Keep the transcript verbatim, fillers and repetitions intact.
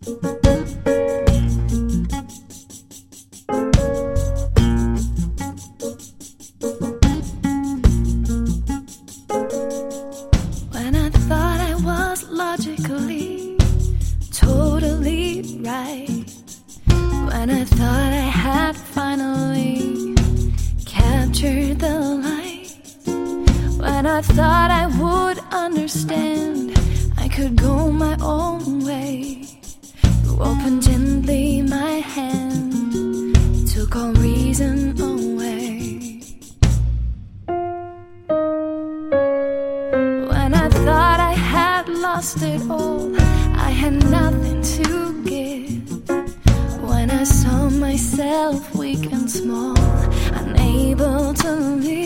When I thought I was logically totally right, when I thought I had finally captured the light, when I thought I would understand, I could go my own way. You opened gently my hand, took all reason away. When I thought I had lost it all, I had nothing to give. When I saw myself weak and small, unable to live,